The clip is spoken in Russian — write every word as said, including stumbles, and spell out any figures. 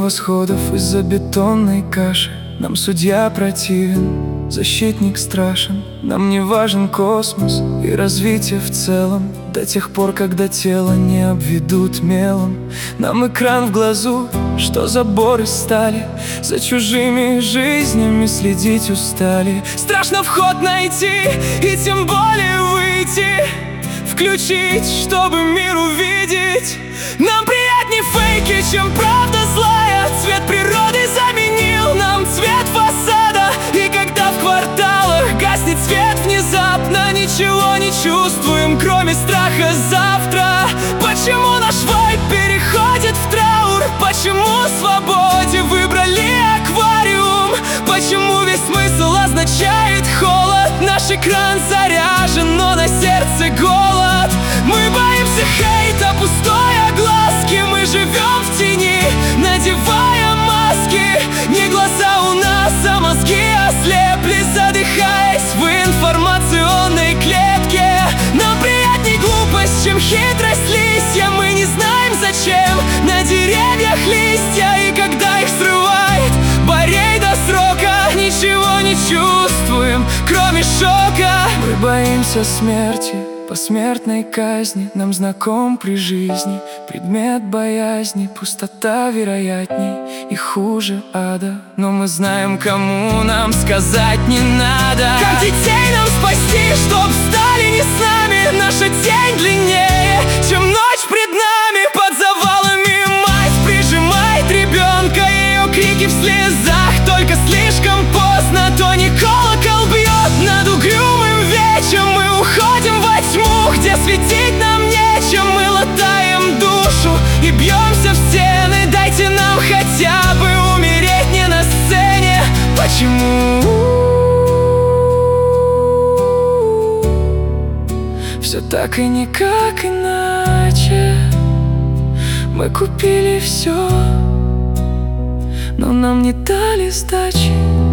восходов из-за бетонной каши. Нам судья противен, защитник страшен. Нам не важен космос и развитие в целом, до тех пор, когда тело не обведут мелом. Нам экран в глазу, что забор из стали, за чужими жизнями следить устали. Страшно вход найти и тем более выйти, включить, чтобы мир увидеть. Нам приятней фейки, чем правда злая. Цвет природы заменил нам цвет фасада. И когда в кварталах гаснет свет внезапно, ничего не чувствуем, кроме страха завтра. Почему наш вайб переходит в траур? Почему свободе выбрали аквариум? Почему весь смысл означает холод? Наш экран заряжен, но на сердце голод. Мы боимся хейта, пустой огласки. Мы живем в тени, надевая маски. Не глаза у нас, а мозги ослепли, задыхаясь в информационной клетке. Нам приятней глупость, чем хитрость листья. Мы не знаем, зачем на деревьях листья. И когда их срывает барей до срока, ничего не чувствуем, кроме шока. Мы боимся смерти, посмертной казни. Нам знаком при жизни предмет боязни. Пустота вероятней и хуже ада. Но мы знаем, кому нам сказать не надо. Как детей нам спасти, чтоб стали не с нами? Наша тень длиннее, чем ночь пред нами. Под завалами мать прижимает ребенка, ее крики в слезах. Только слишком поздно, то не колокол бьет над угрюмым вечем. Мы уходим во тьму, где светить нам нечем. Мы латаем душу и бьемся в стены. Дайте нам хотя бы умереть не на сцене. Почему все так и никак иначе? Мы купили все, но нам не дали сдачи.